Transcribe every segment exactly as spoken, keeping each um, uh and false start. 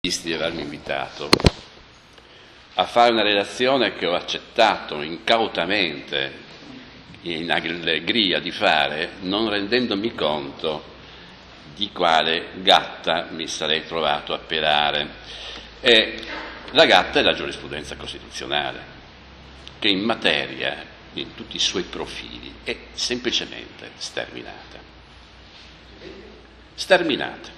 di avermi invitato a fare una relazione che ho accettato incautamente, in allegria di fare, non rendendomi conto di quale gatta mi sarei trovato a pelare. E la gatta è la giurisprudenza costituzionale, che in materia, in tutti i suoi profili, è semplicemente sterminata. Sterminata.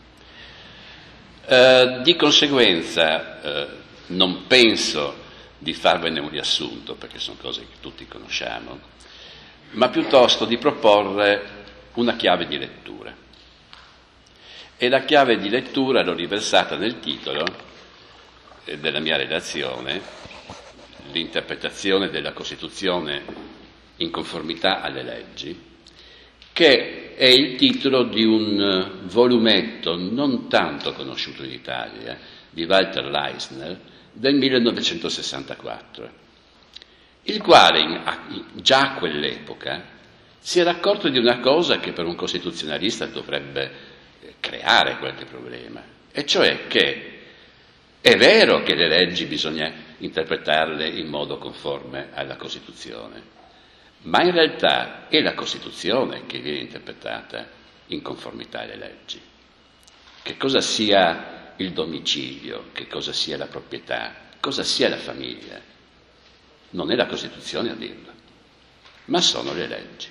Eh, di conseguenza eh, non penso di farvene un riassunto, perché sono cose che tutti conosciamo, ma piuttosto di proporre una chiave di lettura. E la chiave di lettura l'ho riversata nel titolo eh, della mia relazione, l'interpretazione della Costituzione in conformità alle leggi, che è il titolo di un volumetto non tanto conosciuto in Italia, di Walter Leisner, del millenovecentosessantaquattro, il quale in, già a quell'epoca si era accorto di una cosa che per un costituzionalista dovrebbe creare qualche problema, e cioè che è vero che le leggi bisogna interpretarle in modo conforme alla Costituzione, ma in realtà è la Costituzione che viene interpretata in conformità alle leggi. Che cosa sia il domicilio, che cosa sia la proprietà, cosa sia la famiglia, non è la Costituzione a dirlo, ma sono le leggi.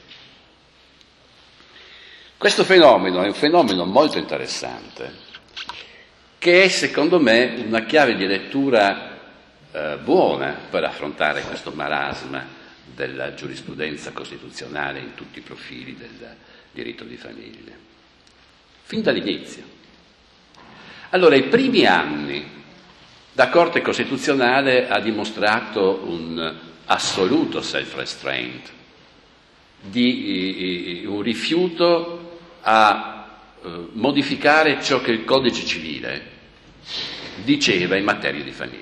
Questo fenomeno è un fenomeno molto interessante, che è secondo me una chiave di lettura eh, buona per affrontare questo marasma della giurisprudenza costituzionale in tutti i profili del diritto di famiglia, fin dall'inizio. Allora, i primi anni la Corte Costituzionale ha dimostrato un assoluto self-restraint, di un rifiuto a eh, modificare ciò che il Codice Civile diceva in materia di famiglia.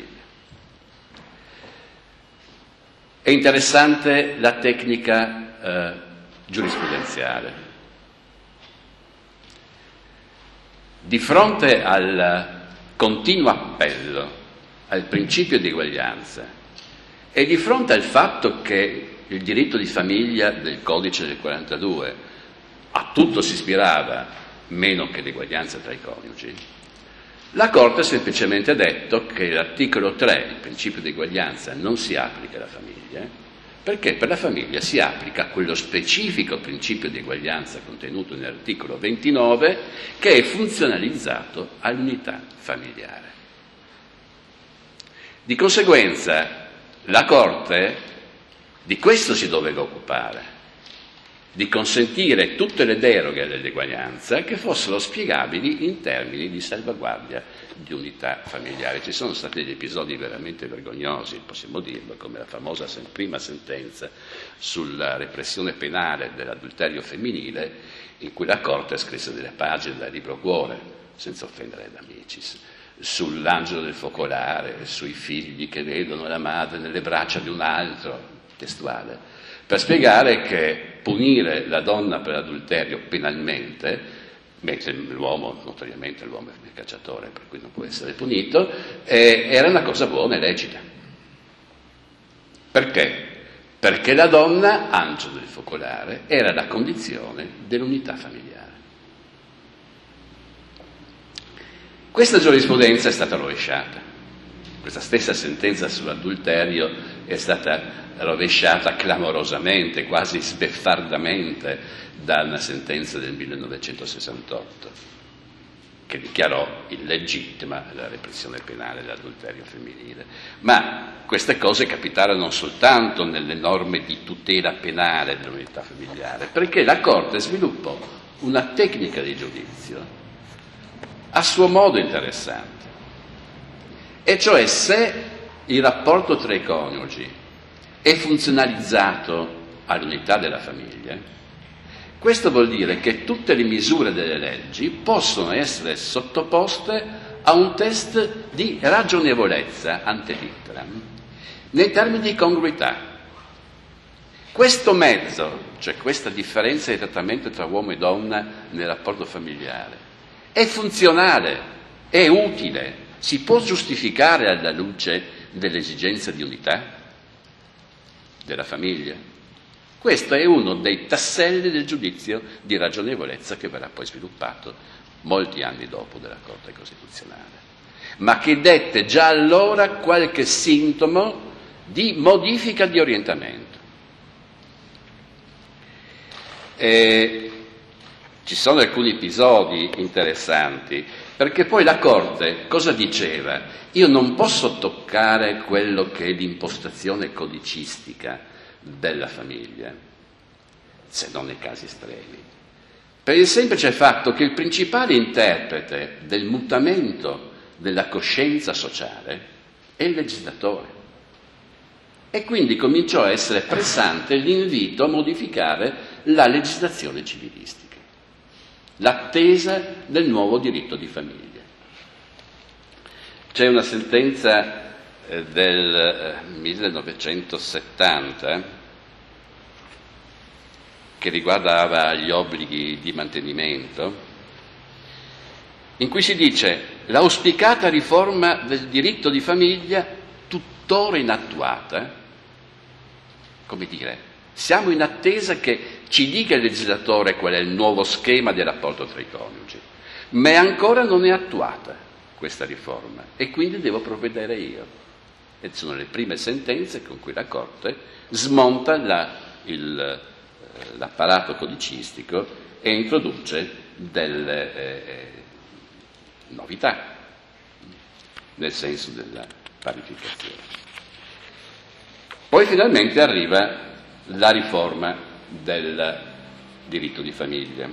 È interessante la tecnica eh, giurisprudenziale. Di fronte al continuo appello al principio di eguaglianza e di fronte al fatto che il diritto di famiglia del Codice del quarantadue a tutto si ispirava, meno che l'eguaglianza tra i coniugi, la Corte ha semplicemente detto che l'articolo tre, il principio di eguaglianza, non si applica alla famiglia, perché per la famiglia si applica quello specifico principio di eguaglianza contenuto nell'articolo ventinove, che è funzionalizzato all'unità familiare. Di conseguenza, la Corte di questo si doveva occupare, di consentire tutte le deroghe all'eguaglianza che fossero spiegabili in termini di salvaguardia di unità familiare. Ci sono stati degli episodi veramente vergognosi, possiamo dirlo, come la famosa prima sentenza sulla repressione penale dell'adulterio femminile, in cui la Corte scrisse delle pagine dal libro Cuore, senza offendere l'Amicis, sull'angelo del focolare, sui figli che vedono la madre nelle braccia di un altro, testuale, per spiegare che punire la donna per adulterio penalmente, mentre l'uomo, notoriamente l'uomo è il cacciatore, per cui non può essere punito, eh, era una cosa buona e lecita. Perché? Perché la donna, angelo del focolare, era la condizione dell'unità familiare. Questa giurisprudenza è stata rovesciata. Questa stessa sentenza sull'adulterio è stata rovesciata clamorosamente, quasi sbeffardamente, da una sentenza del millenovecentosessantotto, che dichiarò illegittima la repressione penale dell'adulterio femminile. Ma queste cose capitarono non soltanto nelle norme di tutela penale dell'unità familiare, perché la Corte sviluppò una tecnica di giudizio a suo modo interessante. E cioè, se il rapporto tra i coniugi è funzionalizzato all'unità della famiglia, questo vuol dire che tutte le misure delle leggi possono essere sottoposte a un test di ragionevolezza ante litteram, nei termini di congruità. Questo mezzo, cioè questa differenza di trattamento tra uomo e donna nel rapporto familiare, è funzionale, è utile si può giustificare alla luce dell'esigenza di unità della famiglia? Questo è uno dei tasselli del giudizio di ragionevolezza che verrà poi sviluppato molti anni dopo della Corte Costituzionale, ma che dette già allora qualche sintomo di modifica di orientamento. E ci sono alcuni episodi interessanti, perché poi la Corte cosa diceva? Io non posso toccare quello che è l'impostazione codicistica della famiglia, se non nei casi estremi, per il semplice fatto che il principale interprete del mutamento della coscienza sociale è il legislatore. E quindi cominciò a essere pressante l'invito a modificare la legislazione civilistica, l'attesa del nuovo diritto di famiglia. C'è una sentenza eh, del eh, millenovecentosettanta che riguardava gli obblighi di mantenimento, in cui si dice: l'auspicata riforma del diritto di famiglia tuttora inattuata. Come dire, siamo in attesa che ci dica il legislatore qual è il nuovo schema del rapporto tra i coniugi, ma ancora non è attuata questa riforma e quindi devo provvedere io. E sono le prime sentenze con cui la Corte smonta la, il, l'apparato codicistico e introduce delle eh, novità nel senso della parificazione. Poi finalmente arriva la riforma del diritto di famiglia,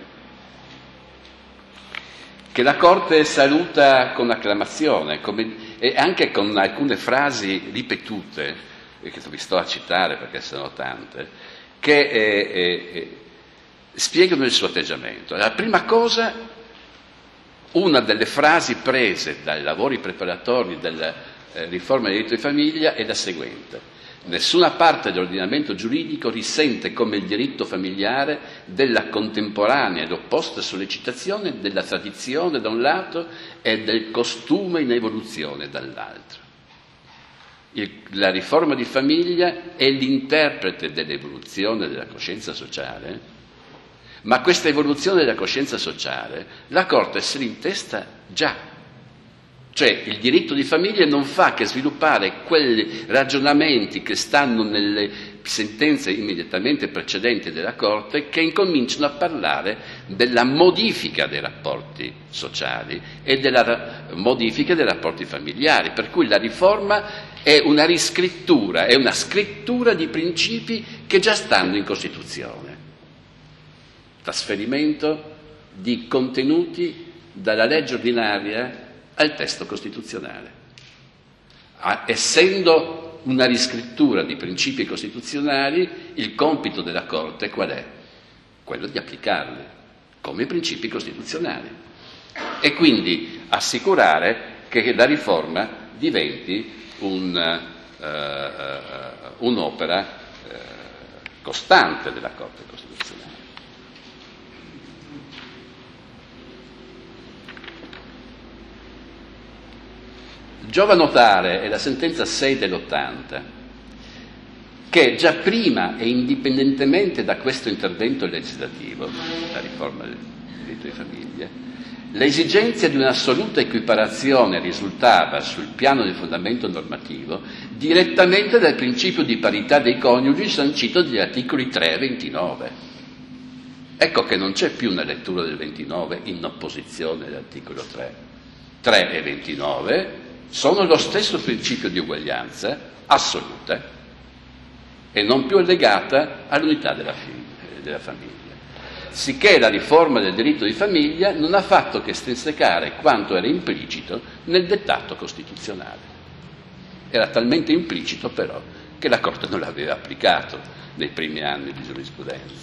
che la Corte saluta con acclamazione, come, e anche con alcune frasi ripetute, che vi sto a citare perché sono tante, che eh, eh, spiegano il suo atteggiamento. La prima cosa, una delle frasi prese dai lavori preparatori della eh, riforma del diritto di famiglia è la seguente: nessuna parte dell'ordinamento giuridico risente come il diritto familiare della contemporanea ed opposta sollecitazione della tradizione da un lato e del costume in evoluzione dall'altro. Il, la riforma di famiglia è l'interprete dell'evoluzione della coscienza sociale, ma questa evoluzione della coscienza sociale la Corte se l'intesta già. Cioè il diritto di famiglia non fa che sviluppare quei ragionamenti che stanno nelle sentenze immediatamente precedenti della Corte, che incominciano a parlare della modifica dei rapporti sociali e della modifica dei rapporti familiari, per cui la riforma è una riscrittura, è una scrittura di principi che già stanno in Costituzione. Trasferimento di contenuti dalla legge ordinaria al testo costituzionale. Ah, essendo una riscrittura di principi costituzionali, il compito della Corte qual è? Quello di applicarli come principi costituzionali e quindi assicurare che la riforma diventi un, uh, uh, un'opera uh, costante della Corte Costituzionale. Giova notare, è la sentenza sei dell'ottanta, che già prima e indipendentemente da questo intervento legislativo, la riforma del diritto di famiglia, l'esigenza di un'assoluta equiparazione risultava sul piano del fondamento normativo direttamente dal principio di parità dei coniugi sancito dagli articoli tre e ventinove. Ecco che non c'è più una lettura del ventinove in opposizione all'articolo tre. tre e ventinove sono lo stesso principio di uguaglianza assoluta e non più legata all'unità della, della famiglia. Sicché la riforma del diritto di famiglia non ha fatto che strinsecare quanto era implicito nel dettato costituzionale. Era talmente implicito però che la Corte non l'aveva applicato nei primi anni di giurisprudenza.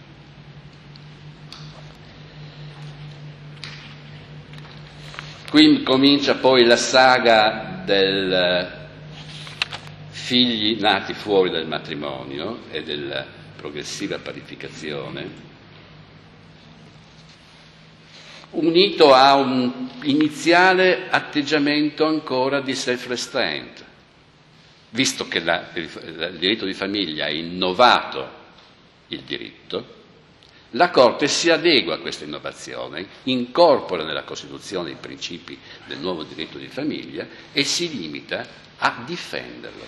Qui comincia poi la saga dei figli nati fuori dal matrimonio e della progressiva parificazione, unito a un iniziale atteggiamento ancora di self-restraint. Visto che la, il, il diritto di famiglia ha innovato il diritto, la Corte si adegua a questa innovazione, incorpora nella Costituzione i principi del nuovo diritto di famiglia e si limita a difenderlo,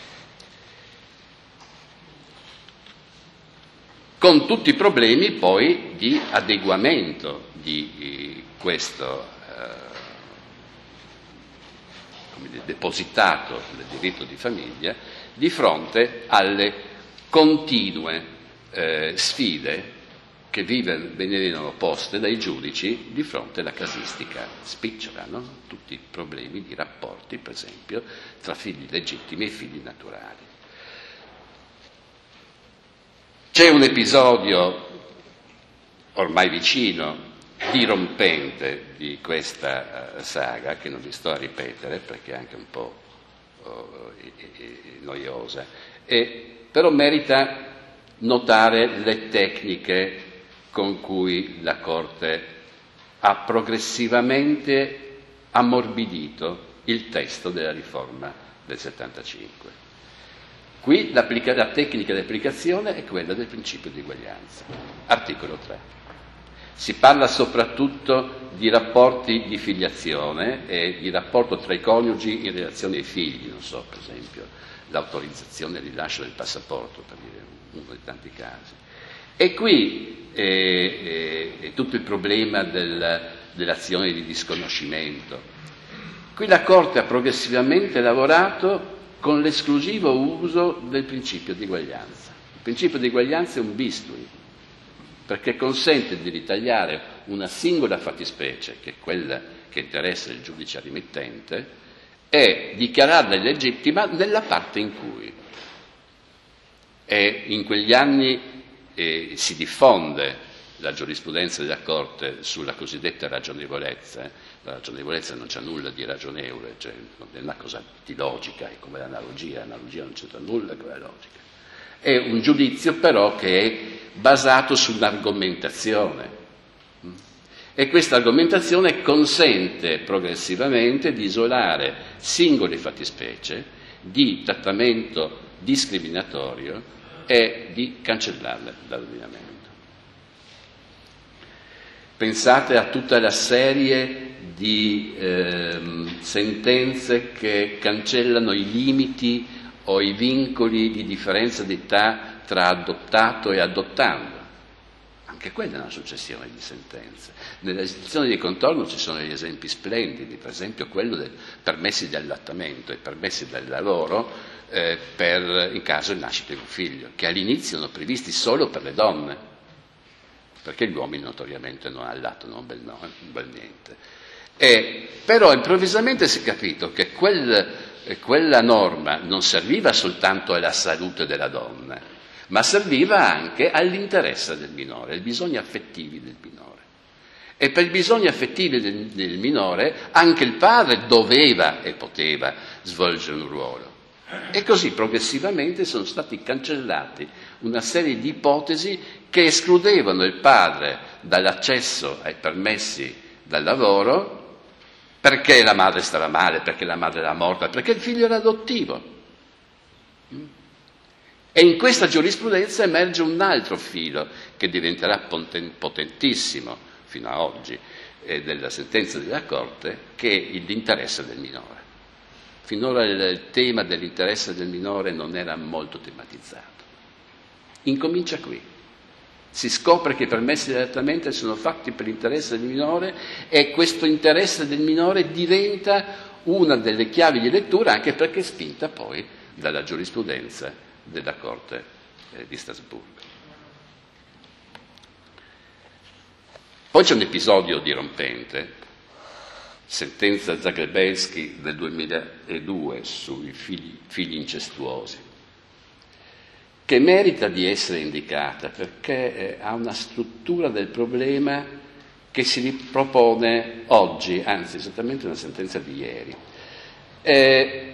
con tutti i problemi poi di adeguamento di eh, questo eh, come dire, depositato del diritto di famiglia di fronte alle continue eh, sfide che venivano poste dai giudici di fronte alla casistica spicciola, no? Tutti i problemi di rapporti, per esempio, tra figli legittimi e figli naturali. C'è un episodio ormai vicino, dirompente di questa uh, saga, che non vi sto a ripetere perché è anche un po' uh, noiosa, e, però merita notare le tecniche con cui la Corte ha progressivamente ammorbidito il testo della riforma del settantacinque. Qui la tecnica di applicazione è quella del principio di uguaglianza. Articolo tre. Si parla soprattutto di rapporti di filiazione e di rapporto tra i coniugi in relazione ai figli, non so, per esempio, l'autorizzazione al rilascio del passaporto, per dire uno dei tanti casi. E qui è, è, è tutto il problema del, dell'azione di disconoscimento. Qui la Corte ha progressivamente lavorato con l'esclusivo uso del principio di uguaglianza. Il principio di uguaglianza è un bisturi, perché consente di ritagliare una singola fattispecie, che è quella che interessa il giudice rimittente, e dichiararla illegittima nella parte in cui. E in quegli anni eh, si diffonde la giurisprudenza della Corte sulla cosiddetta ragionevolezza. La ragionevolezza non c'ha nulla di ragionevole, cioè è una cosa di logica, è come l'analogia, l'analogia non c'entra nulla con la logica. È un giudizio però che è basato sull'argomentazione. E questa argomentazione consente progressivamente di isolare singole fattispecie di trattamento discriminatorio e di cancellarle dall'ordinamento. Pensate a tutta la serie di ehm, sentenze che cancellano i limiti o i vincoli di differenza d'età tra adottato e adottando. Anche quella è una successione di sentenze. Nella legislazione di contorno ci sono degli esempi splendidi, per esempio quello dei permessi di allattamento e permessi del lavoro eh, per, in caso di nascita di un figlio, che all'inizio erano previsti solo per le donne, perché gli uomini notoriamente non allattano un bel, no, un bel niente. E, però improvvisamente si è capito che quel, quella norma non serviva soltanto alla salute della donna, ma serviva anche all'interesse del minore, ai bisogni affettivi del minore. E per i bisogni affettivi del, del minore anche il padre doveva e poteva svolgere un ruolo. E così progressivamente sono stati cancellati una serie di ipotesi che escludevano il padre dall'accesso ai permessi dal lavoro perché la madre stava male, perché la madre era morta, perché il figlio era adottivo. E in questa giurisprudenza emerge un altro filo che diventerà potentissimo fino a oggi eh, della sentenza della Corte, che è l'interesse del minore. Finora il tema dell'interesse del minore non era molto tematizzato. Incomincia qui. Si scopre che i permessi di allattamento sono fatti per l'interesse del minore e questo interesse del minore diventa una delle chiavi di lettura, anche perché è spinta poi dalla giurisprudenza della Corte eh, di Strasburgo. Poi c'è un episodio dirompente, sentenza Zagrebelsky del duemiladue sui figli, figli incestuosi, che merita di essere indicata perché eh, ha una struttura del problema che si ripropone oggi, anzi esattamente una sentenza di ieri. Eh,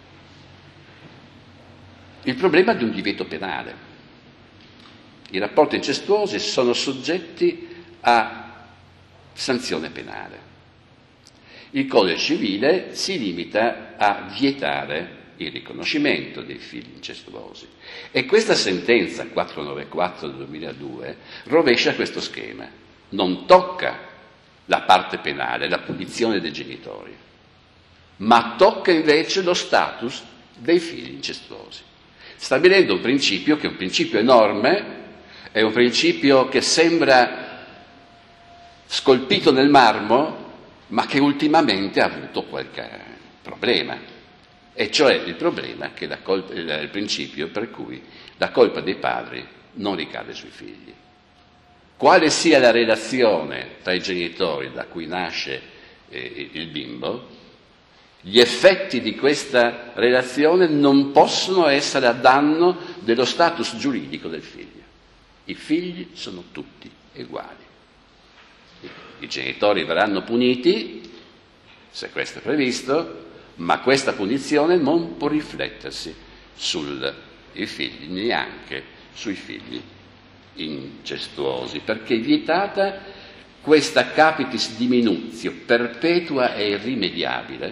il problema di un divieto penale. I rapporti incestuosi sono soggetti a sanzione penale. Il codice civile si limita a vietare il riconoscimento dei figli incestuosi e questa sentenza quattrocentonovantaquattro del duemiladue rovescia questo schema, non tocca la parte penale, la punizione dei genitori, ma tocca invece lo status dei figli incestuosi, stabilendo un principio che è un principio enorme, è un principio che sembra scolpito nel marmo, ma che ultimamente ha avuto qualche problema, e cioè il problema che la colpa, il principio per cui la colpa dei padri non ricade sui figli. Quale sia la relazione tra i genitori da cui nasce eh, il bimbo, gli effetti di questa relazione non possono essere a danno dello status giuridico del figlio. I figli sono tutti uguali. I genitori verranno puniti, se questo è previsto, ma questa punizione non può riflettersi sui figli, neanche sui figli incestuosi, perché è vietata questa capitis diminutio perpetua e irrimediabile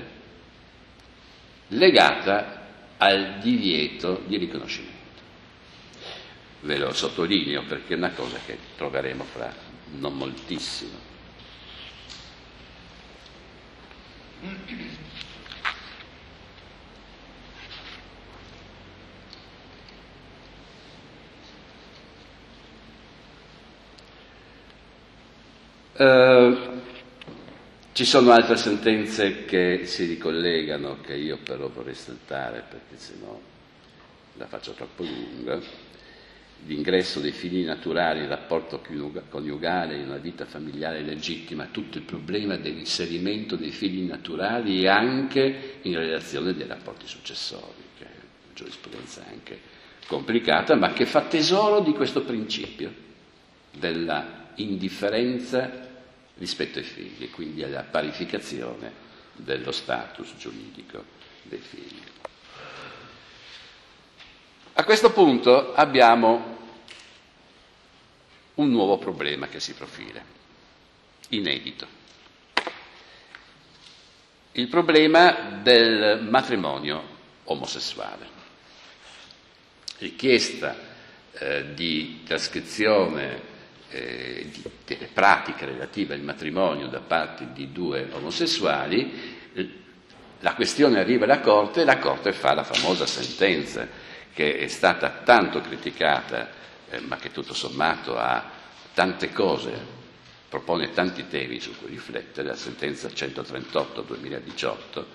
legata al divieto di riconoscimento. Ve lo sottolineo perché è una cosa che troveremo fra non moltissimo. Uh, ci sono altre sentenze che si ricollegano, che io però vorrei saltare perché sennò la faccio troppo lunga. L'ingresso dei figli naturali, il rapporto coniugale in una vita familiare legittima, tutto il problema dell'inserimento dei figli naturali e anche in relazione dei rapporti successori, che è una giurisprudenza anche complicata, ma che fa tesoro di questo principio della indifferenza rispetto ai figli, quindi alla parificazione dello status giuridico dei figli. A questo punto abbiamo un nuovo problema che si profila, inedito. Il problema del matrimonio omosessuale. Richiesta eh, di trascrizione eh, di, delle pratiche relative al matrimonio da parte di due omosessuali, eh, la questione arriva alla Corte e la Corte fa la famosa sentenza che è stata tanto criticata, eh, ma che tutto sommato ha tante cose, propone tanti temi su cui riflettere, la sentenza centotrentotto duemiladiciotto,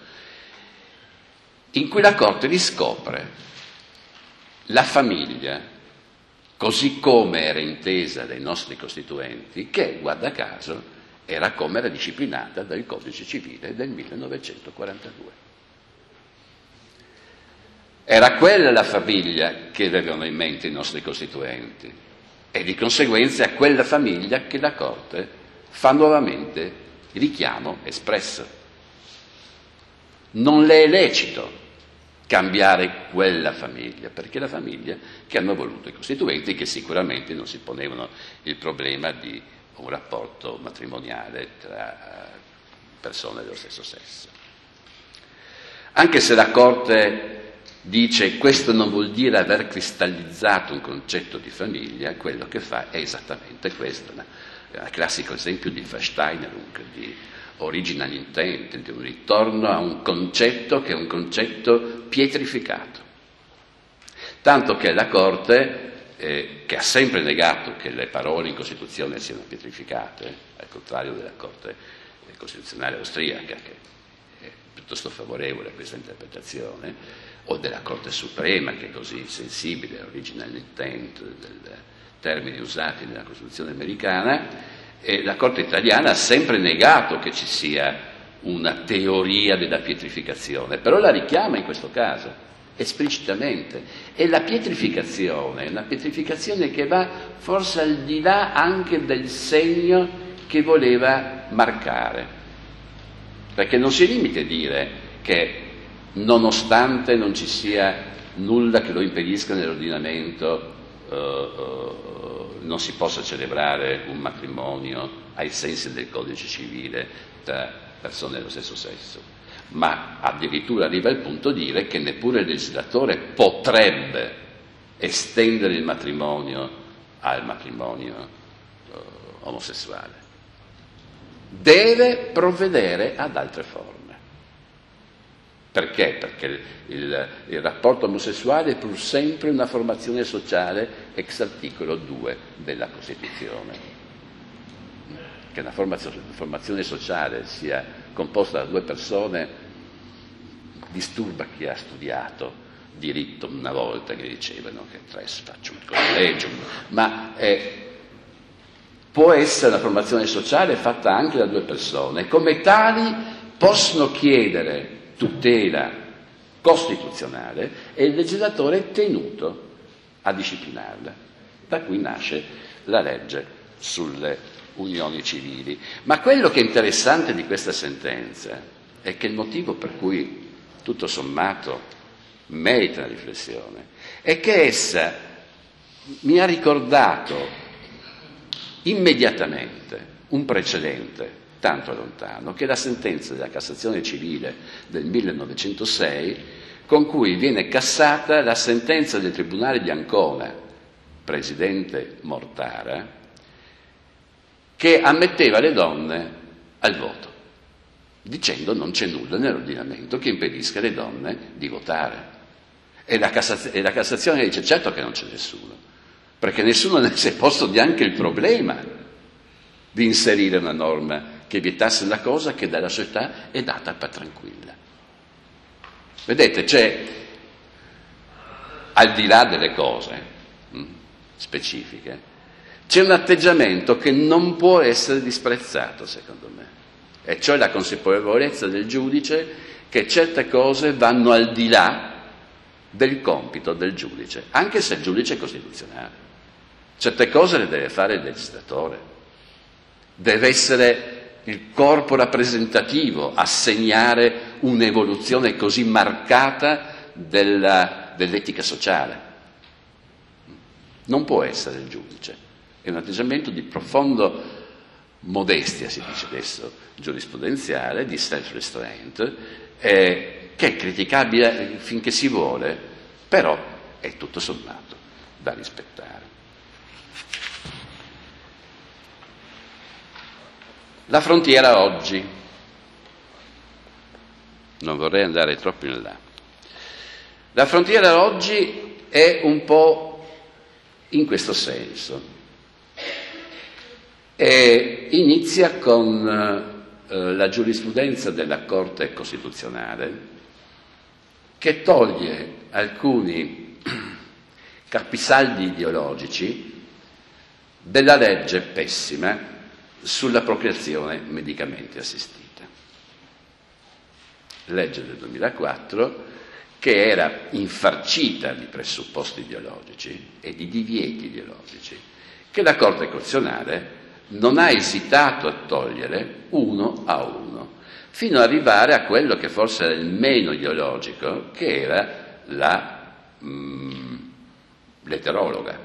in cui la Corte riscopre la famiglia così come era intesa dai nostri costituenti, che, guarda caso, era come era disciplinata dal Codice Civile del millenovecentoquarantadue. Era quella la famiglia che avevano in mente i nostri costituenti e di conseguenza è a quella famiglia che la Corte fa nuovamente richiamo espresso. Non le è lecito cambiare quella famiglia, perché è la famiglia che hanno voluto i costituenti, che sicuramente non si ponevano il problema di un rapporto matrimoniale tra persone dello stesso sesso. Anche se la Corte dice questo non vuol dire aver cristallizzato un concetto di famiglia, quello che fa è esattamente questo, il classico esempio di Versteinerung, di original intent, di un ritorno a un concetto che è un concetto pietrificato. Tanto che la Corte, eh, che ha sempre negato che le parole in Costituzione siano pietrificate, al contrario della Corte Costituzionale austriaca, che è piuttosto favorevole a questa interpretazione, o della Corte Suprema, che è così sensibile all'original intent del termini usati nella Costituzione americana, e la Corte italiana ha sempre negato che ci sia una teoria della pietrificazione, però la richiama in questo caso esplicitamente. E la pietrificazione è una pietrificazione che va forse al di là anche del segno che voleva marcare, perché non si limita a dire che nonostante non ci sia nulla che lo impedisca nell'ordinamento, uh, uh, non si possa celebrare un matrimonio ai sensi del codice civile tra persone dello stesso sesso, ma addirittura arriva al punto di dire che neppure il legislatore potrebbe estendere il matrimonio al matrimonio eh, omosessuale. Deve provvedere ad altre forme. Perché? Perché il, il rapporto omosessuale è pur sempre una formazione sociale ex articolo due della Costituzione. Che una formazione sociale sia composta da due persone disturba chi ha studiato diritto una volta, che dicevano che tres faccium collegium, ma eh, può essere una formazione sociale fatta anche da due persone, come tali possono chiedere tutela costituzionale e il legislatore è tenuto a disciplinarla. Da qui nasce la legge sulle unioni civili. Ma quello che è interessante di questa sentenza è che il motivo per cui tutto sommato merita una riflessione è che essa mi ha ricordato immediatamente un precedente tanto lontano, che è la sentenza della Cassazione civile del millenovecentosei, con cui viene cassata la sentenza del Tribunale di Ancona, presidente Mortara, che ammetteva le donne al voto, dicendo non c'è nulla nell'ordinamento che impedisca alle donne di votare. E la, Cassaz- e la Cassazione dice certo che non c'è nessuno, perché nessuno ne si è posto neanche il problema di inserire una norma che vietasse una cosa che dalla società è data per tranquilla. Vedete, c'è, al di là delle cose mh, specifiche, c'è un atteggiamento che non può essere disprezzato, secondo me, e cioè la consapevolezza del giudice che certe cose vanno al di là del compito del giudice, anche se il giudice è costituzionale. Certe cose le deve fare il legislatore, deve essere il corpo rappresentativo a segnare un'evoluzione così marcata della, dell'etica sociale. Non può essere il giudice, è un atteggiamento di profondo modestia, si dice adesso, giurisprudenziale, di self-restraint, eh, che è criticabile finché si vuole, però è tutto sommato da rispettare. La frontiera oggi, non vorrei andare troppo in là, la frontiera oggi è un po' in questo senso, e inizia con eh, la giurisprudenza della Corte Costituzionale che toglie alcuni capisaldi ideologici della legge pessima sulla procreazione medicamente assistita. Legge del duemilaquattro che era infarcita di presupposti ideologici e di divieti ideologici che la Corte Costituzionale non ha esitato a togliere uno a uno, fino ad arrivare a quello che forse era il meno ideologico, che era la, mm, l'eterologa,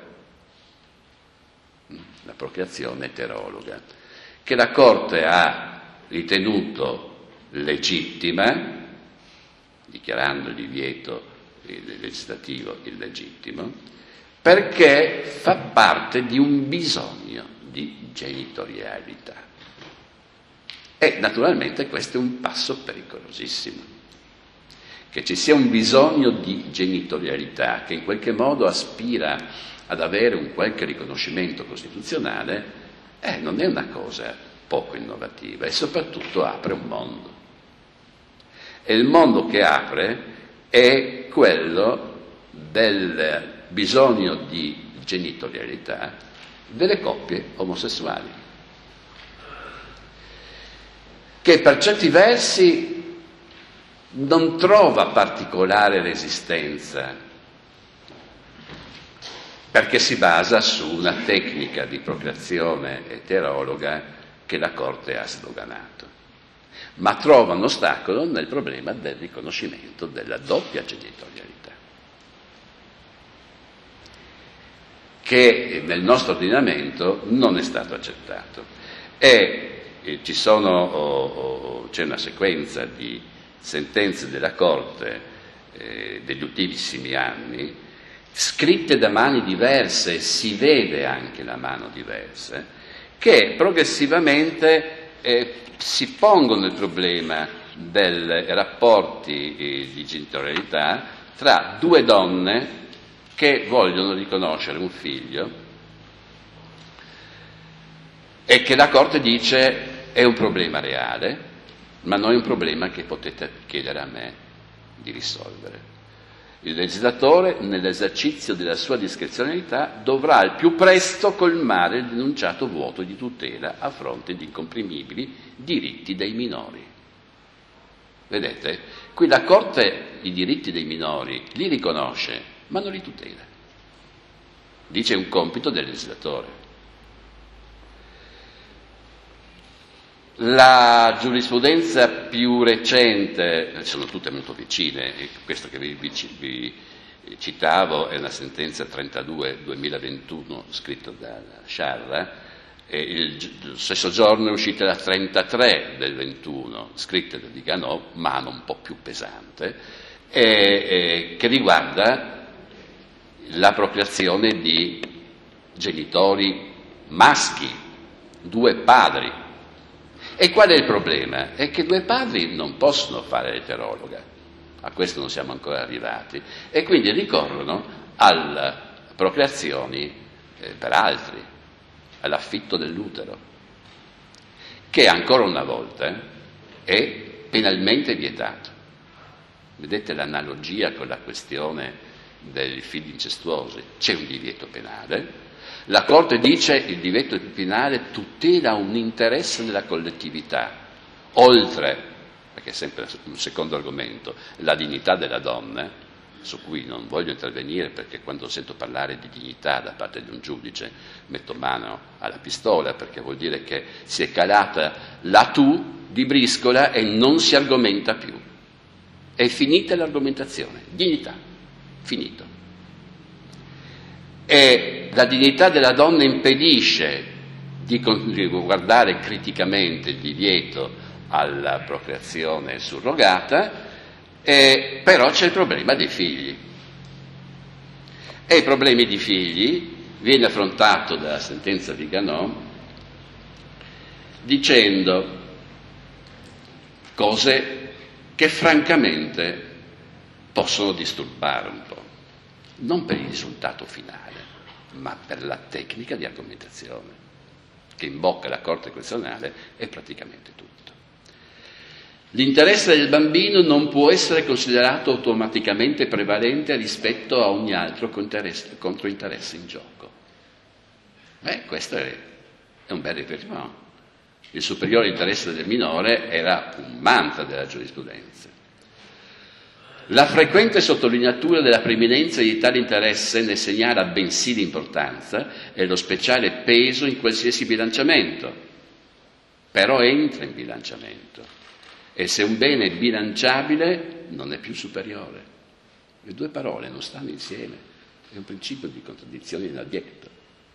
la procreazione eterologa, che la Corte ha ritenuto legittima, dichiarando il divieto legislativo illegittimo, perché fa parte di un bisogno di genitorialità. E naturalmente questo è un passo pericolosissimo. Che ci sia un bisogno di genitorialità che in qualche modo aspira ad avere un qualche riconoscimento costituzionale, eh, non è una cosa poco innovativa e soprattutto apre un mondo. E il mondo che apre è quello del bisogno di genitorialità delle coppie omosessuali, che per certi versi non trova particolare resistenza, perché si basa su una tecnica di procreazione eterologa che la Corte ha sdoganato, ma trova un ostacolo nel problema del riconoscimento della doppia genitorialità, che nel nostro ordinamento non è stato accettato. E eh, ci sono, oh, oh, c'è una sequenza di sentenze della Corte eh, degli ultimissimi anni, scritte da mani diverse, si vede anche la mano diversa, che progressivamente eh, si pongono il problema dei rapporti eh, di genitorialità tra due donne che vogliono riconoscere un figlio e che la Corte dice è un problema reale, ma non è un problema che potete chiedere a me di risolvere. Il legislatore, nell'esercizio della sua discrezionalità, dovrà al più presto colmare il denunciato vuoto di tutela a fronte di incomprimibili diritti dei minori. Vedete? Qui la Corte i diritti dei minori li riconosce, ma non li tutela. Dice è un compito del legislatore. La giurisprudenza più recente, sono tutte molto vicine, e questo che vi, vi, vi citavo è una sentenza trentadue duemilaventuno scritta da Sciarra, e il, il stesso giorno è uscita la trentatré del ventuno scritta da Viganò, mano un po' più pesante, e, e, che riguarda la procreazione di genitori maschi, due padri. E qual è il problema? È che due padri non possono fare l'eterologa, a questo non siamo ancora arrivati, e quindi ricorrono alle procreazioni eh, per altri, all'affitto dell'utero, che ancora una volta è penalmente vietato. Vedete l'analogia con la questione dei figli incestuosi? C'è un divieto penale. La Corte dice che il divieto penale tutela un interesse della collettività, oltre, perché è sempre un secondo argomento, la dignità della donna, su cui non voglio intervenire perché quando sento parlare di dignità da parte di un giudice metto mano alla pistola, perché vuol dire che si è calata la tu di briscola e non si argomenta più. È finita l'argomentazione, dignità, finito. E la dignità della donna impedisce di guardare criticamente il divieto alla procreazione surrogata, eh, però c'è il problema dei figli. E i problemi di figli viene affrontato dalla sentenza Viganò dicendo cose che francamente possono disturbare un po', non per il risultato finale, ma per la tecnica di argomentazione che imbocca la Corte Costituzionale è praticamente tutto. L'interesse del bambino non può essere considerato automaticamente prevalente rispetto a ogni altro controinteresse in gioco. Beh, questo è, è un bel riferimento. Il superiore interesse del minore era un mantra della giurisprudenza. La frequente sottolineatura della preminenza di tale interesse ne segnala bensì l'importanza e lo speciale peso in qualsiasi bilanciamento, però entra in bilanciamento e se un bene è bilanciabile non è più superiore. Le due parole non stanno insieme, è un principio di contraddizione in addietro.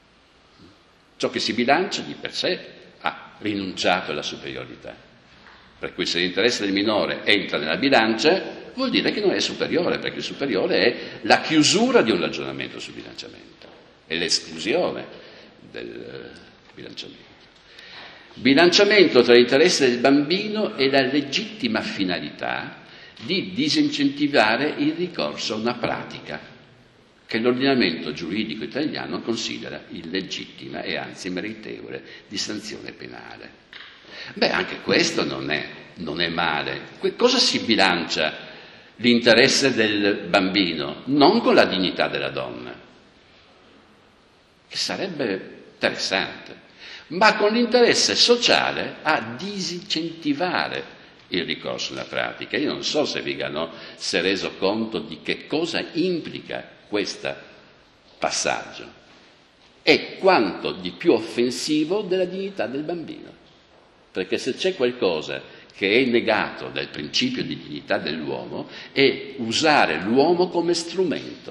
Ciò che si bilancia di per sé ha rinunciato alla superiorità, per cui se l'interesse del minore entra nella bilancia vuol dire che non è superiore, perché il superiore è la chiusura di un ragionamento sul bilanciamento, è l'esclusione del bilanciamento. Bilanciamento tra l'interesse del bambino e la legittima finalità di disincentivare il ricorso a una pratica che l'ordinamento giuridico italiano considera illegittima e anzi meritevole di sanzione penale. Beh, anche questo non è, non è male. Cosa si bilancia? L'interesse del bambino, non con la dignità della donna, che sarebbe interessante, ma con l'interesse sociale a disincentivare il ricorso alla pratica. Io non so se Viganò si è reso conto di che cosa implica questo passaggio e quanto di più offensivo della dignità del bambino, perché se c'è qualcosa che è negato dal principio di dignità dell'uomo è usare l'uomo come strumento.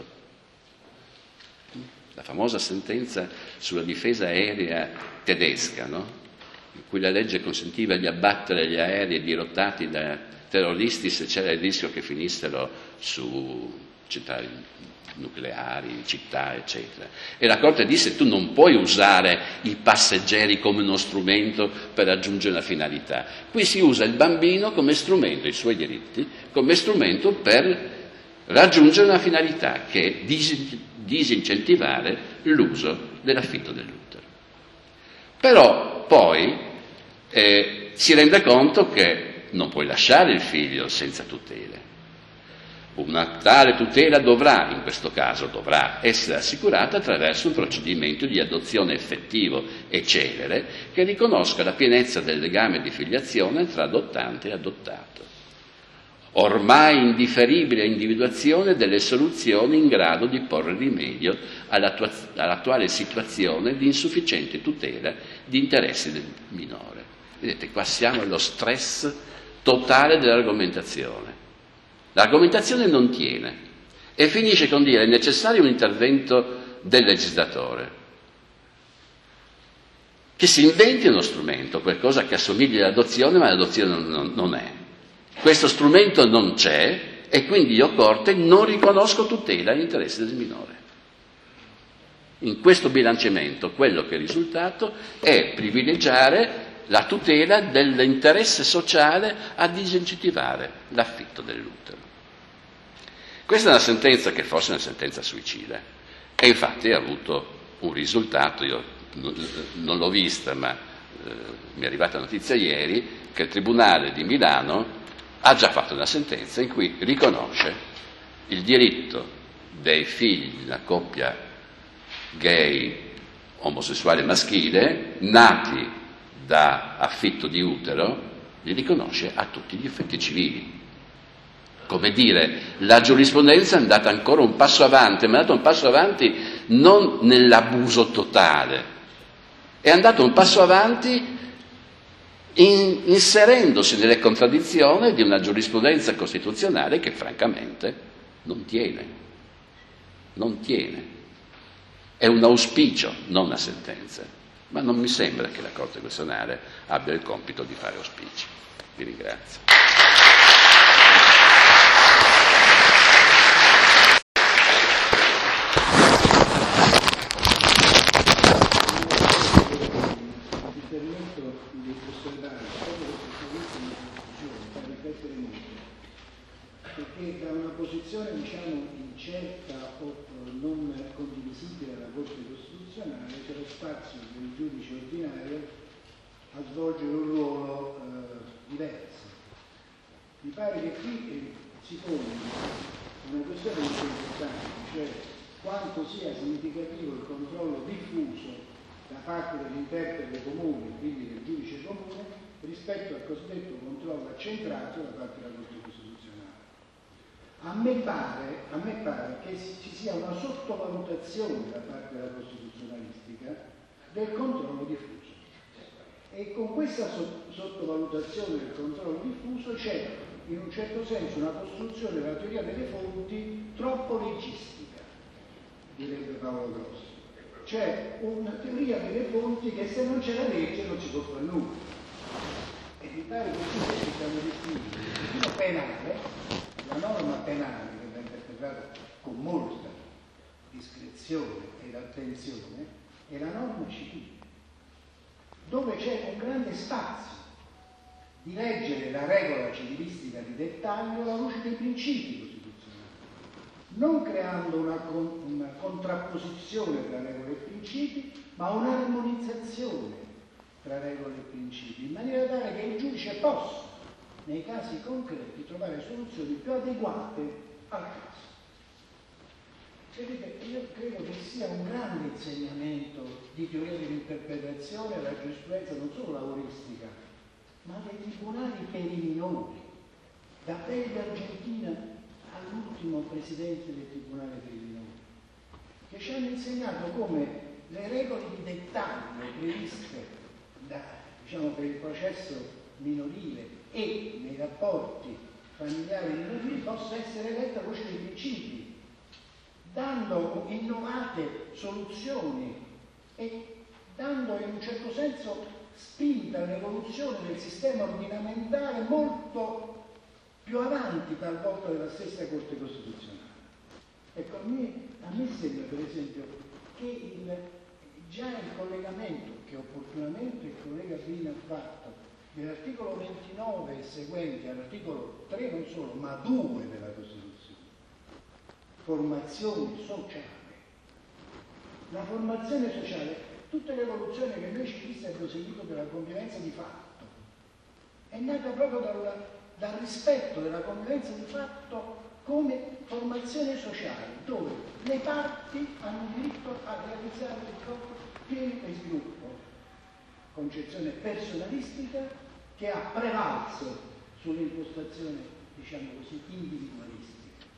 La famosa sentenza sulla difesa aerea tedesca, no? in cui la legge consentiva di abbattere gli aerei dirottati da terroristi se c'era il rischio che finissero su centrali nucleari, città, eccetera. E la Corte disse: tu non puoi usare i passeggeri come uno strumento per raggiungere una finalità. Qui si usa il bambino come strumento, i suoi diritti, come strumento per raggiungere una finalità, che è dis- disincentivare l'uso dell'affitto dell'utero. Però poi eh, si rende conto che non puoi lasciare il figlio senza tutele. Una tale tutela dovrà, in questo caso dovrà, essere assicurata attraverso un procedimento di adozione effettivo e celere che riconosca la pienezza del legame di filiazione tra adottante e adottato. Ormai indifferibile individuazione delle soluzioni in grado di porre rimedio all'attuale situazione di insufficiente tutela di interessi del minore. Vedete, qua siamo allo stress totale dell'argomentazione. L'argomentazione non tiene e finisce con dire: è necessario un intervento del legislatore, che si inventi uno strumento, qualcosa che assomigli all'adozione, ma l'adozione non, non è. Questo strumento non c'è e quindi io, Corte, non riconosco tutela agli interessi del minore. In questo bilanciamento quello che è risultato è privilegiare la tutela dell'interesse sociale a disincentivare l'affitto dell'utero. Questa è una sentenza che forse è una sentenza suicida e infatti ha avuto un risultato. Io non l'ho vista, ma eh, mi è arrivata notizia ieri che il Tribunale di Milano ha già fatto una sentenza in cui riconosce il diritto dei figli di una coppia gay omosessuale maschile nati da affitto di utero, li riconosce a tutti gli effetti civili. Come dire, la giurisprudenza è andata ancora un passo avanti, ma è andata un passo avanti non nell'abuso totale, è andato un passo avanti in, inserendosi nelle contraddizioni di una giurisprudenza costituzionale che francamente non tiene, non tiene. È un auspicio, non una sentenza, ma non mi sembra che la Corte Costituzionale abbia il compito di fare auspici. Vi ringrazio. Perché da una posizione, diciamo, incerta o non condivisibile della Corte Costituzionale c'è lo spazio del giudice ordinario a svolgere un ruolo eh, diverso. Mi pare che qui eh, si pone una questione molto importante, cioè quanto sia significativo il controllo diffuso da parte dell'interprete comune, quindi del giudice comune, rispetto al cosiddetto controllo accentrato da parte della Corte Costituzionale. A me pare, a me pare che ci sia una sottovalutazione da parte della costituzionalistica del controllo diffuso. E con questa sottovalutazione del controllo diffuso c'è in un certo senso una costruzione della teoria delle fonti troppo leggistica, direbbe Paolo Grossi. C'è una teoria delle fonti che se non c'è la legge non si può fare nulla. E mi pare che qui siamo distinti il diritto penale. La norma penale, che va interpretata con molta discrezione ed attenzione, è la norma civile, dove c'è un grande spazio di leggere la regola civilistica di dettaglio alla luce dei principi costituzionali, non creando una, con, una contrapposizione tra regole e principi, ma un'armonizzazione tra regole e principi, in maniera tale che il giudice possa, nei casi concreti, trovare soluzioni più adeguate al caso. Vedete, io credo che sia un grande insegnamento di teoria dell'interpretazione alla giurisprudenza non solo lavoristica, ma dei tribunali per i minori, da Belga Argentina all'ultimo presidente del tribunale per i minori, che ci hanno insegnato come le regole di dettaglio previste da, diciamo, per il processo minorile e nei rapporti familiari minorili possa essere letta a luce dei principi, dando innovate soluzioni e dando in un certo senso spinta all'evoluzione del sistema ordinamentale molto più avanti talvolta della stessa Corte Costituzionale. Ecco, a me, a me sembra per esempio che il, già il collegamento che opportunamente il collega Pina ha fatto dell'articolo ventinove e seguenti all'articolo tre non solo, ma due della Costituzione, formazione sociale. La formazione sociale, tutte le evoluzioni che noi civilisti abbiamo seguito della convivenza di fatto, è nata proprio dal, dal rispetto della convivenza di fatto come formazione sociale, dove le parti hanno diritto a realizzare il proprio pieno sviluppo. Concezione personalistica che ha prevalso sull'impostazione, diciamo così, individualistica.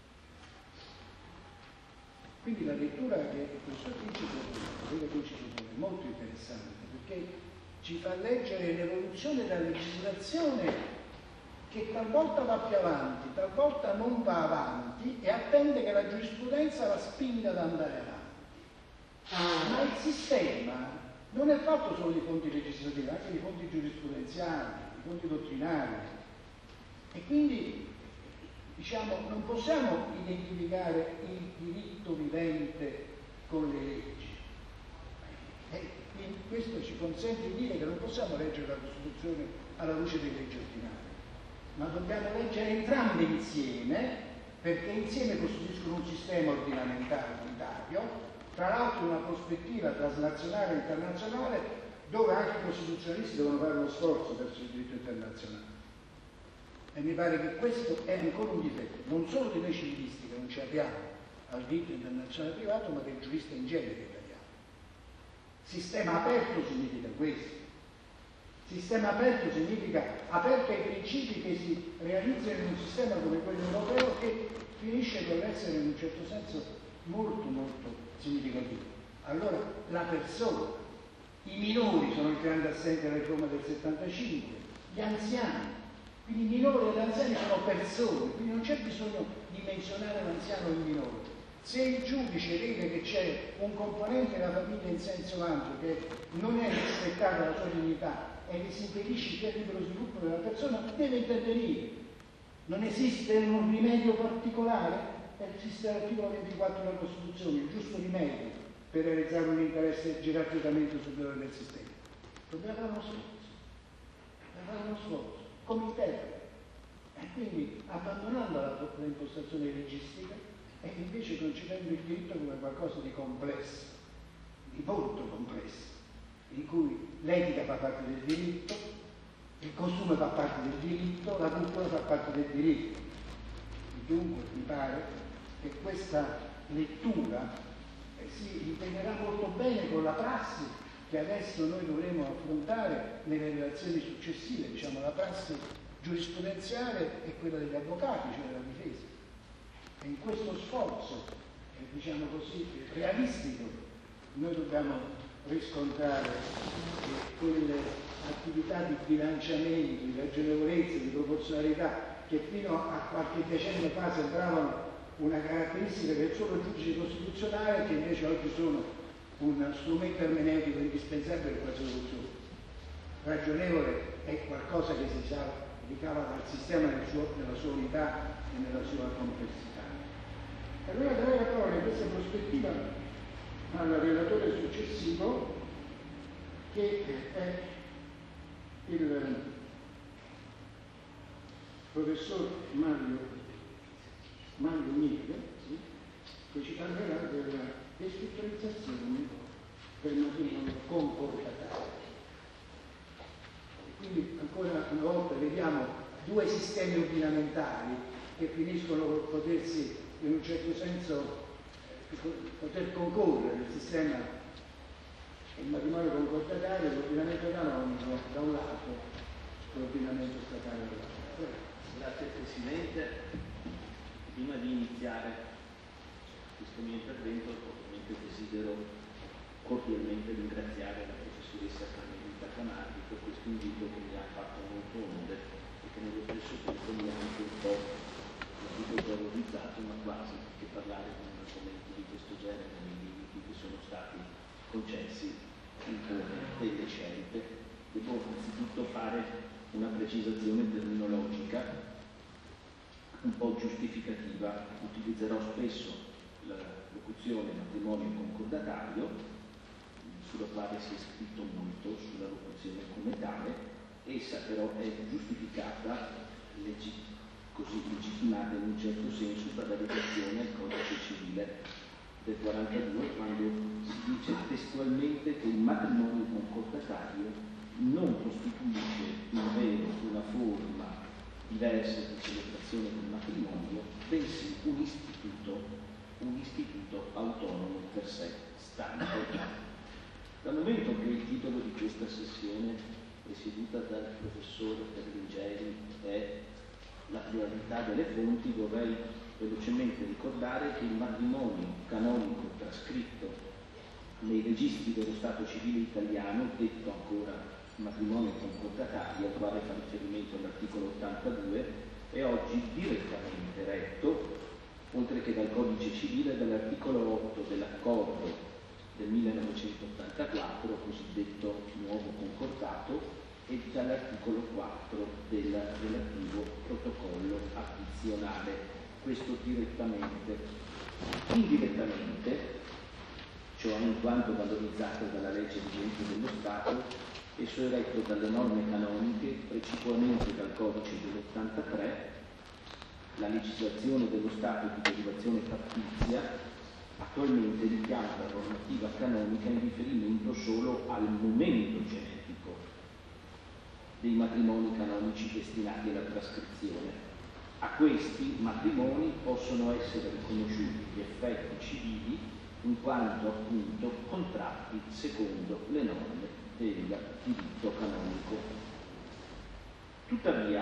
Quindi la lettura che il professor Pinci propone è molto interessante, perché ci fa leggere l'evoluzione della legislazione che talvolta va più avanti, talvolta non va avanti e attende che la giurisprudenza la spinga ad andare avanti. Ma il sistema non è fatto solo di fonti legislative, anche di fonti giurisprudenziali, di fonti dottrinari. E quindi, diciamo, non possiamo identificare il diritto vivente con le leggi. E questo ci consente di dire che non possiamo leggere la Costituzione alla luce delle leggi ordinarie, ma dobbiamo leggere entrambe insieme, perché insieme costituiscono un sistema ordinamentale unitario, tra l'altro una prospettiva transnazionale e internazionale dove anche i costituzionalisti devono fare uno sforzo verso il diritto internazionale. E mi pare che questo è ancora un difetto, non solo di noi civilisti che non ci abbiamo al diritto internazionale privato, ma del giurista in genere italiano. Sistema aperto significa questo. Sistema aperto significa aperto ai principi che si realizzano in un sistema come quello europeo, che finisce con l'essere in un certo senso molto molto significativo. Allora la persona, i minori sono il grande assente della riforma del settantacinque, gli anziani, quindi i minori e gli anziani sono persone, quindi non c'è bisogno di menzionare l'anziano e il minore. Se il giudice vede che c'è un componente della famiglia in senso ampio che non è rispettata la sua dignità e che si impedisce il libero sviluppo della persona, deve intervenire. Non esiste un rimedio particolare? Esiste l'articolo ventiquattro della Costituzione, il giusto rimedio per realizzare un interesse gerarchicamente superiore del sistema. Dobbiamo fare uno sforzo, dobbiamo fare uno sforzo, come interprete. E quindi abbandonando l'impostazione registica e invece concependo il diritto come qualcosa di complesso, di molto complesso, in cui l'etica fa parte del diritto, il costume fa parte del diritto, la cultura fa parte del diritto. Dunque mi pare che questa lettura eh, si integnerà molto bene con la prassi che adesso noi dovremo affrontare nelle relazioni successive, diciamo la prassi giurisprudenziale e quella degli avvocati, cioè della difesa. E in questo sforzo, eh, diciamo così, realistico, noi dobbiamo riscontrare che quelle attività di bilanciamento, di ragionevolezza, di proporzionalità che fino a qualche decennio fa sembravano una caratteristica del solo giudice costituzionale, che invece oggi sono un strumento ermeneutico indispensabile per la soluzione. Ragionevole è qualcosa che si sa, ricava dal sistema nel suo, nella sua unità e nella sua complessità. Allora darei la parola in questa prospettiva al relatore successivo, che è il professor Mario Mario Miele, sì, che ci parlerà della destrutturizzazione del matrimonio concordatario. Quindi ancora una volta vediamo due sistemi ordinamentali che finiscono per potersi in un certo senso poter concorrere nel sistema del matrimonio concordatario, l'ordinamento canonico da un lato, l'ordinamento statale dall'altro. Grazie Presidente. Prima di iniziare questo mio intervento, ovviamente desidero cordialmente ringraziare la professoressa Carmelita Camardi per questo invito che mi ha fatto molto onore e che nello stesso tempo mi ha anche un po' terrorizzato, ma quasi, perché parlare di un argomento di questo genere nei limiti che sono stati concessi impone delle scelte Devo innanzitutto fare una precisazione terminologica un po' giustificativa. Utilizzerò spesso la locuzione matrimonio concordatario, sulla quale si è scritto molto sulla locuzione come tale. Essa però è giustificata, legittimata, così legittimata in un certo senso per la redazione al codice civile del quarantadue, quando si dice testualmente che il matrimonio concordatario non costituisce in vero una forma diversa di celebrazione del matrimonio, bensì un istituto, un istituto autonomo per sé stante. Dal momento che il titolo di questa sessione, presieduta dal professor Berlingeri, è la pluralità delle fonti, vorrei velocemente ricordare che il matrimonio canonico trascritto nei registri dello Stato civile italiano, detto ancora matrimonio concordatario, al quale fa riferimento all'articolo ottantadue, è oggi direttamente retto, oltre che dal codice civile, dall'articolo otto dell'accordo del millenovecentottantaquattro, cosiddetto nuovo concordato, e dall'articolo quattro del relativo protocollo addizionale. Questo direttamente. Indirettamente, cioè in quanto valorizzato dalla legge vigente dello Stato, esso è retto dalle norme canoniche, precipuamente dal codice dell'ottantatré, la legislazione dello Stato di derivazione pattizia attualmente richiama la normativa canonica in riferimento solo al momento genetico dei matrimoni canonici destinati alla trascrizione. A questi matrimoni possono essere riconosciuti gli effetti civili in quanto appunto contratti secondo le norme del diritto canonico. Tuttavia,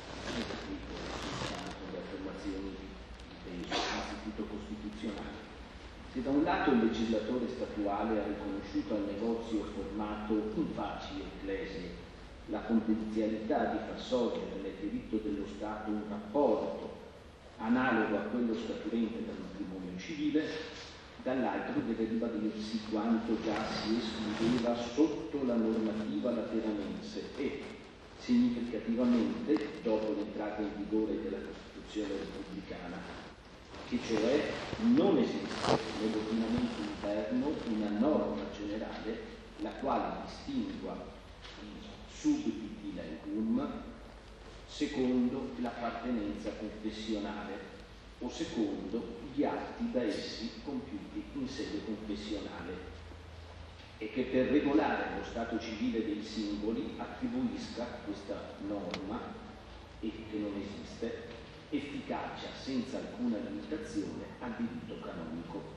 le affermazioni di peso, anzitutto costituzionali, se da un lato il legislatore statuale ha riconosciuto al negozio formato in facie ecclesie la potenzialità di far sorgere nel diritto dello Stato un rapporto analogo a quello scaturente dal matrimonio civile, dall'altro deve ribadirsi quanto già si escludeva sotto la normativa lateranense e, significativamente, dopo l'entrata in vigore della Costituzione repubblicana, che cioè non esiste nell'ordinamento interno una norma generale la quale distingua subditi legum secondo l'appartenenza confessionale o secondo gli atti da essi compiuti in sede confessionale, e che per regolare lo stato civile dei singoli attribuisca questa norma, e che non esiste, efficacia senza alcuna limitazione al diritto canonico.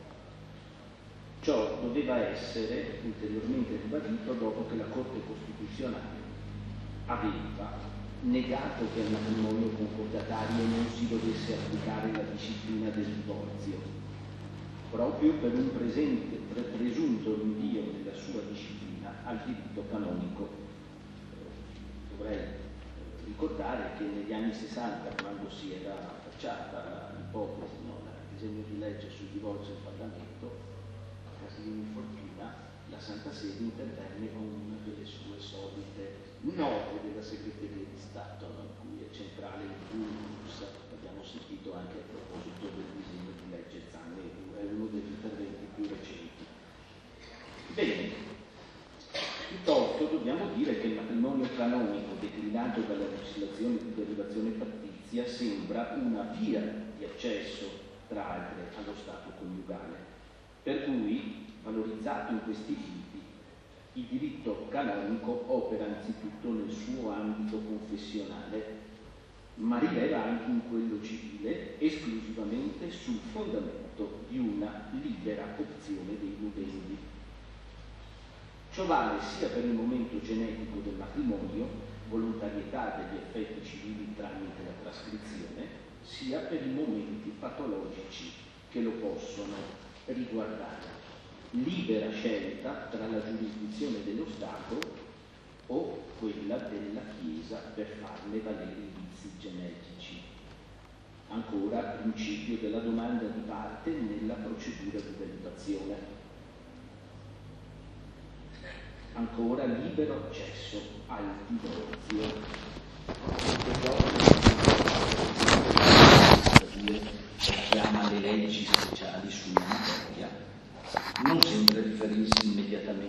Ciò doveva essere ulteriormente ribadito dopo che la Corte Costituzionale aveva negato che al matrimonio concordatario non si dovesse applicare la disciplina del divorzio, proprio per un presente, per presunto rinvio della sua disciplina al diritto canonico. Dovrei ricordare che negli anni sessanta, quando si era affacciata l'ipotesi, no, il disegno di legge sul divorzio in Parlamento, a caso di un'infortuna, la Santa Sede intervenne con una delle sue solite note della Segreteria di Stato, no, in cui è centrale il vulnus, abbiamo sentito anche a proposito del disegno di legge Zanni, è uno degli interventi più recenti. Bene, piuttosto dobbiamo dire che il matrimonio canonico declinato dalla legislazione di derivazione pattizia sembra una via di accesso, tra altre, allo stato coniugale, per cui, valorizzato in questi tipi, il diritto canonico opera anzitutto nel suo ambito confessionale, ma rileva anche in quello civile esclusivamente sul fondamento di una libera opzione dei nubendi. Ciò vale sia per il momento genetico del matrimonio, volontarietà degli effetti civili tramite la trascrizione, sia per i momenti patologici che lo possono riguardare. Libera scelta tra la giurisdizione dello Stato o quella della Chiesa per farne valere i vizi genetici. Ancora, principio della domanda di parte nella procedura di valutazione. ancora libero accesso al divorzio. Chiama le leggi speciali sulla materia, non sempre riferirsi immediatamente